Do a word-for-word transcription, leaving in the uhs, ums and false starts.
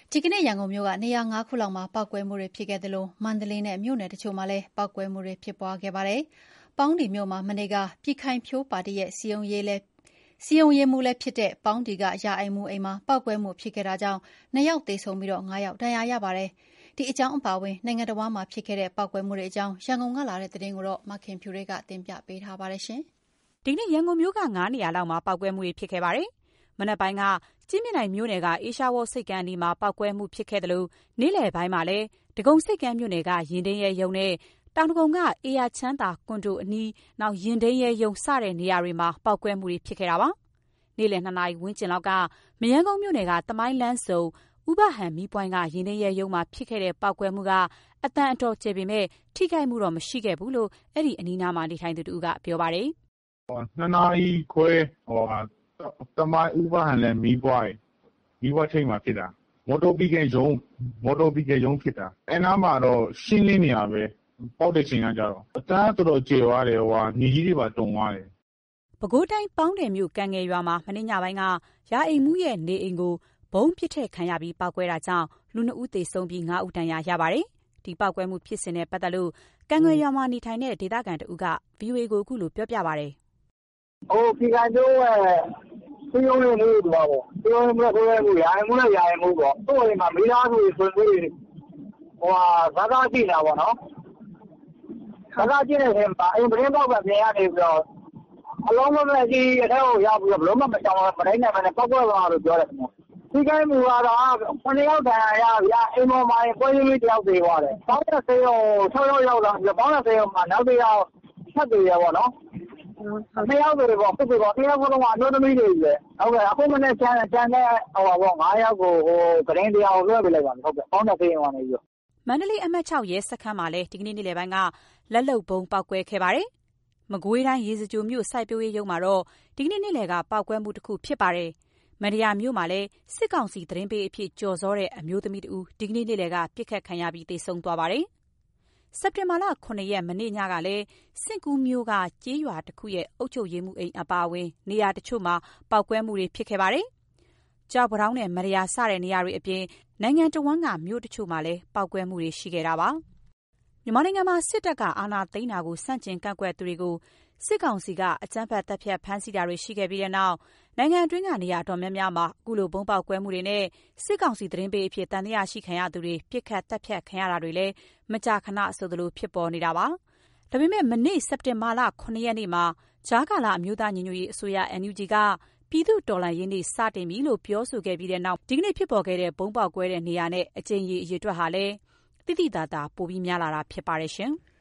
ဒီကနေ့ရန်ကုန်မြို့ကနေရာ၅ခုလောက်မှာပောက်ကွဲမှုတွေဖြစ်ခဲ့သလိုမန္တလေးနဲ့မြို့နယ်တချို့မှာလည်းပောက်ကွဲမှုတွေဖြစ်ပွားခဲ့ပါတယ်။ပေါင်းဒီမြို့မှာမနေ့ကပြည်ခိုင်ဖြိုးပါတီရဲ့စီယုံရေးလဲစီယုံရေးမှုလည်းဖြစ်တဲ့ပေါင်းဒီကရာအိမ်မှုအိမ်မှာပောက်ကွဲမှုဖြစ်ခဲ့တာကြောင့်နှစ်ယောက်သေဆုံးပြီးတော့၅ယောက်ဒဏ်ရာရပါတယ်။ဒီအကြောင်းအပါအဝင်နိုင်ငံတော်မှာဖြစ်ခဲ့တဲ့ပောက်ကွဲမှုတွေအကြောင်းရန်ကုန်ကလာတဲ့သတင်းကိုတော့မခင်ဖြူတွေကတင်ပြပေးထားပါတယ်ရှင်။ဒီနေ့ရန်ကုန်မြို့ကငါးနေရာလောက်မှာပောက်ကွဲမှုတွေဖြစ်ခဲ့ပါတယ်။မနက်ပိုင်းကကြည်မြင့်နိုင်မြို့နယ်ကအေရှားဝေါ်စိတ်ကမ်းအနီးမှာပောက်ကွဲမှုဖြစ်ခဲ့တယ်လို့နေ့လယ်ပိုင်းမှာလည်းဒဂုံစိတ်ကမ်းမြို့နယ်ကရင်ဒင်းရဲရုံနဲ့တောင်ဒဂုံကအေယာချမ်းသာကွန်ဒိုအနီးနောက်ရင်ဒင်းရဲရုံစတဲ့နေရာတွေမှာပောက်ကွဲမှုတွေဖြစ်ခဲ့တာပါ။နေ့လယ်နှစ်နာရီဝန်းကျင်လောက်ကမရမ်းကုန်းမြို့နယ်ကတမိုင်းလန်းစုံဥပဟန်မီးပွိုင်းကရင်ဒင်းရဲရုံမှာဖြစ်ခဲ့တဲ့ပောက်ကွဲမှုကအတန်အတော်ကျပေမဲ့ထိခိုက်မှုတော့မရှိခဲ့ဘူးလို့အဲ့ဒီအနီးနားမှာနေထိုင်သူတူကပြောပါတယ်။ဟိုနှစ်နာရီခွဲဟိုတမိုင်းဥပဟန်လည်းမီးပွိုင်းမီးပွိုင်းထိပ်မှာဖြစ်တာမော်တော်ဘီကယ်ရုံမော်တော်ဘီကယ်ရုံဖြစ်တာအဲ့နားမှာတော့ရှင်းလင်းနေရပဲပေါက်တဲ့ချိန်ကကြတော့အတန်းတော်တော်ကျေသွားတယ်ဟိုညီကြီးတွေပါတုံသွားတယ်ပဲခူးတိုင်းပေါင်းတယ်မြို့ကံငယ်ရွာမှာမနေ့ညပိုင်းကရာအိမ်မှုရဲ့နေအိမ်ကိုဘုံပစ်ထည့်ခံရပြီးပောက်ကွဲတာကြောင့်လူနှစ်ဦးသေဆုံးပြီးငါးဦးဒဏ်ရာရပါတယ်။ဒီပောက်ကွဲမှုဖြစ်စဉ်နဲ့ပတ်သက်လို့ကံငယ်ရွာမှာနေထိုင်တဲ့ဒေသခံတဦးက ဗွီအိုအေ ကိုအခုလိုပြောပြပါတယ်။ဟိုပြည်ခိုင်ကျိုးရဲ့စီယုံလေးလို့ပြောပါစီယုံမျိုးဆိုရဲမှုရာအိမ်မှုနဲ့ရာအိမ်မှုပေါ့သူ့အိမ်မှာမိသားစုဆွေမျိုးတွေဟိုဟာသာသာကြည့်နေတာပေါ့နော်သာသာကြည့်နေတယ်ပါအိမ်ပရင်းပေါက်ပဲပြင်ရနေပြီးတော့အလုံးမမဲ့ကြီးအထဲကိုရောက်ပြီးတော့ဘလုံးမမချောင်းမတိုင်းနိုင်မနဲ့ပောက်ကွဲသွားလို့ပြောတယ်ခင်ဗျဒီကိမှုကတော့ခုနှစ်ယောက်တန်ရဗျာအိမ်ပေါ်မှာပွဲရင်းတယောက်သေးသွားတယ်ပေါင်းတဲ့ဆေးရုံ၆ယောက်ရောက်လာပြီးပေါင်းတဲ့ဆေးရုံမှာနောက်တစ်ယောက်ဆက်သေးရပေါ့နော်နှစ်ယောက်တွေပေါ့ဖြစ်ဖြစ်ပေါ့တစ်ယောက်ကတော့အမျိုးသမီးတွေပဲဟုတ်ကဲ့အခုမနေ့ကျန်ကျန်တဲ့ဟိုပါပေါ့၅ယောက်ကိုဟိုဂရင်းတရားကိုလွှဲပေးလိုက်ပါမယ်ဟုတ်ကဲ့ပေါင်းတဲ့ဆေးရုံကနေပြီးမန္တလေးအမှတ်၆ရဲစခန်းမှာလည်းဒီကနေ့နေ့လယ်ပိုင်းကလက်လုံဘုံပောက်ကွဲခဲ့ပါတယ်။မကွေးတိုင်းရေစကြိုမြို့စိုက်ပျိုးရေးရုံးမှာတော့ဒီကနေ့နေ့လယ်ကပောက်ကွဲမှုတစ်ခုဖြစ်ပါတယ်။မန္တရာမြို့မှာလည်းစစ်ကောင်စီသတင်းပေးအဖြစ်ကြော်စောတဲ့အမျိုးသမီးတူဒီကနေ့နေ့လယ်ကပြစ်ခတ်ခံရပြီးသေဆုံးသွားပါတယ်။စက်တင်ဘာလခုနှစ်ရက်မနေ့ညကလည်းစင့်ကူးမြို့ကကြေးရွာတစ်ခုရဲ့အုပ်ချုပ်ရေးမှုအိမ်အပါအဝင်နေရာတချို့မှာပောက်ကွဲမှုတွေဖြစ်ခဲ့ပါတယ်။ကြောက်ပတောင်းနဲ့မရယာစတဲ့နေရာတွေအပြင်နိုင်ငံတော်ဝန်ကမြို့တချို့မှာလည်းပောက်ကွဲမှုတွေရှိခဲ့တာပါ။မြန်မာနိုင်ငံမှာစစ်တပ်ကအာဏာသိမ်းတာကိုစန့်ကျင်ကန့်ကွက်သူတွေကိုစစ်ကောင်စီကအကြမ်းဖက်တပ်ဖြတ်ဖမ်းဆီးတာတွေရှိခဲ့ပြီးတဲ့နောက်နိုင်ငံအတွင်းကနေရာတော်များများမှာအခုလိုဘုံပေါက်ကွဲမှုတွေနဲ့စစ်ကောင်စီသတင်းပေးအဖြစ်တန်တရားရှိခံရသူတွေပြစ်ခတ်တပ်ဖြတ်ခံရတာတွေလည်းမကြာခဏဆိုသလိုဖြစ်ပေါ်နေတာပါ။ဒါပေမဲ့မနေ့စက်တင်ဘာလခုနှစ်ရက်နေ့မှာဂျားကာလာအမျိုးသားညီညွတ်ရေးအစိုးရ အန် ယူ ဂျီ ကပြည်သူ့တော်လှန်ရေးနေ့စတင်ပြီလို့ပြောဆိုခဲ့ပြီးတဲ့နောက်ဒီကနေ့ဖြစ်ပေါ်ခဲ့တဲ့ဘုံပေါက်ကွဲတဲ့နေရာနဲ့အကြိမ်ရေအရေအတွက်ဟာလည်းတိတိတသာပိုပြီးများလာတာဖြစ်ပါတယ်ရှင်။